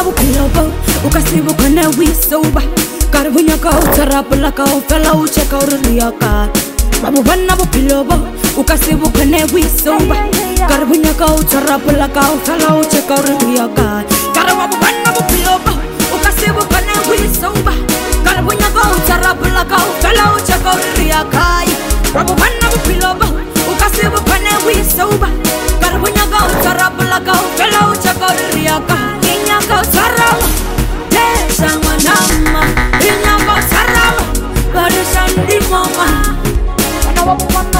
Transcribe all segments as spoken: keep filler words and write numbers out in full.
bupilobo ukasibu kane wisoba karbunya ka utarapla ka ufela ucheka uriyaka babu bana bupilobo ukasibu kane wisoba karbunya ka utarapla ka ufela ucheka uriyaka karabu bana bupilobo ukasibu kane wisoba karbunya ka utarapla ka ufela ucheka uriyaka babu bana bupilobo ukasibu kane wisoba karbunya ka utarapla ka ufela ucheka uriyaka inyaka utarawa desa manama inyaka utarawa barishandi mama ana babu bana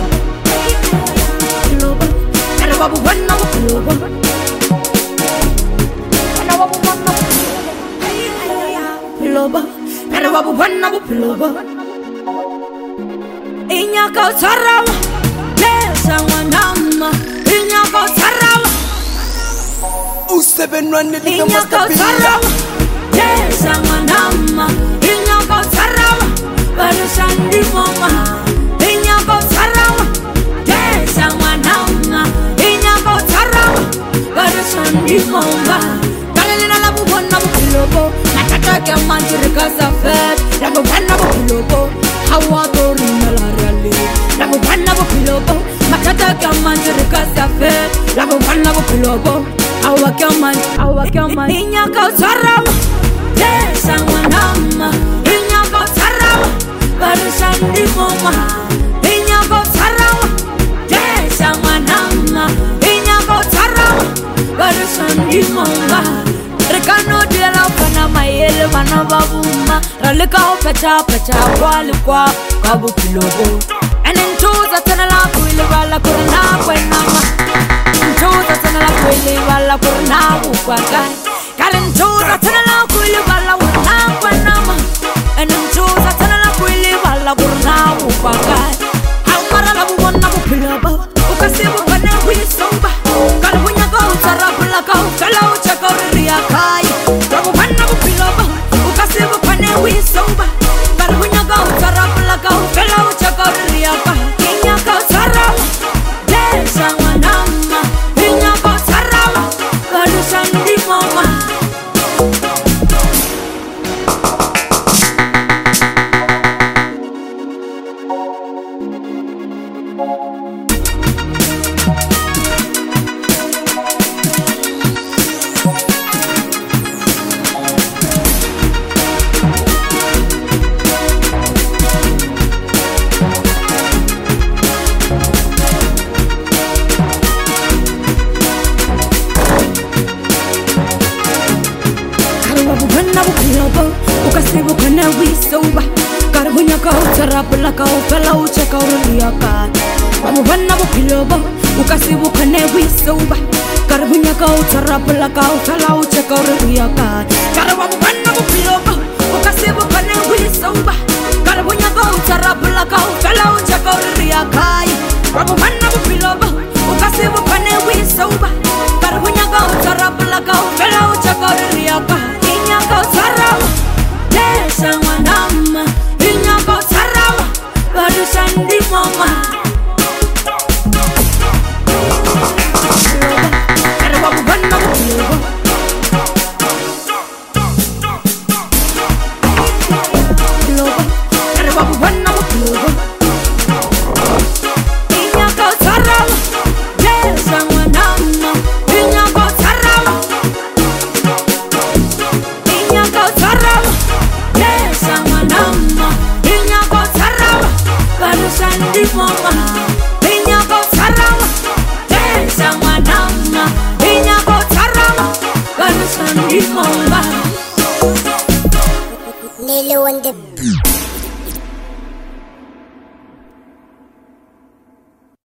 bupilobo ana babu bana bupilobo ana babu bana bupilobo ana babu bana bupilobo inyaka utarawa desa manama inyaka utarawa usebenwane lika mastapila desa manama inyaka utarawa barishandi mama inyaka utarawa desa manama inyaka utarawa barishandi mama kalelina la bubona bupilobo nataka ke manjirika safet la bubona bupilobo hawa dori malarali la bubona bupilobo nataka ke manjirika safet la bubona bupilobo awa kaman awa kaman inyaka utarawa desa manama inyaka utarawa barishandi mama inyaka utarawa desa manama inyaka utarawa barishandi mama rekano dela pana mayele bana babuma ralika opeta peta kwali kwa kabu kilobo enentoza tena la kuile wala kurna kwenama enentoza tena la kuile wala kurna ukwaga kalentoza tena la kuile wala kurna kwenama enentoza tena la kuile wala kurna ukwaga amara la bubona bupilobo ukasibu kana wisoba kalbunya go tarabla ka kala ucheka uriyaka babu bana bupilobo ukasibu kana wisoba kalbunya go tarabla ka kala ucheka uriyaka inyaka utarawa desa manama inyaka utarawa barishandi mama ukasibu kana wisoba karbunya ka utarapla ka ufela ucheka uriyaka babu bana bupilobo ukasibu kana wisoba karbunya ka utarapla ka ufela ucheka uriyaka karabu bana bupilobo ukasibu kana wisoba karbunya ka utarapla ka ufela ucheka uriyaka babu bana bupilobo ukasibu kana wisoba karbunya ka utarapla ka ufela ucheka uriyaka inyaka utarawa desa manama inyaka utarawa barishandi mama ana babu bana bupilobo ana babu bana bupilobo inyaka utarawa desa manama inyaka utarawa inyaka utarawa desa manama inyaka utarawa barishandi mama inyaka utarawa desa manama inyaka utarawa barishandi mama Lilo on the